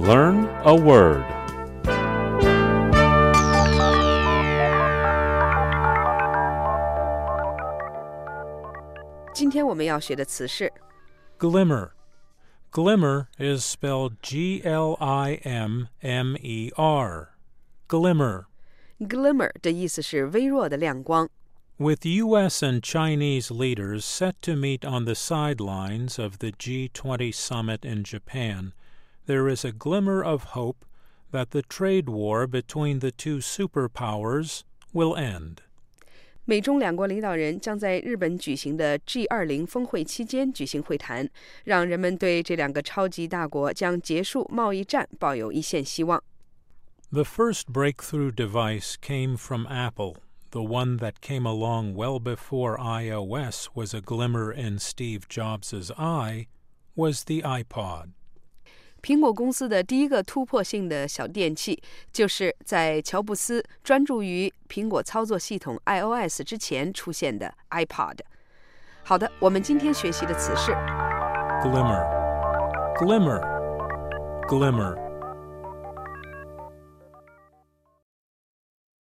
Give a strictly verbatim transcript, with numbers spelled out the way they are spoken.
Learn a word. Today 今天我们要学的词是 Glimmer. Glimmer is spelled G L I M M E R. Glimmer. glimmer 的意思是微弱的亮光。 With U S and Chinese leaders set to meet on the sidelines of the G twenty summit in Japan, there is a glimmer of hope that the trade war between the two superpowers will end. 美中两国领导人将在日本举行的 G 二十 峰会期间举行会谈，让人们对这两个超级大国将结束贸易战抱有一线希望。 The first breakthrough device came from Apple. The one that came along well before iOS was a glimmer in Steve Jobs' eye was the iPod. 苹果公司的第一个突破性的小电器，就是在乔布斯专注于苹果操作系统 iOS 之前出现的 iPod。好的，我们今天学习的词是 Glimmer. Glimmer. Glimmer.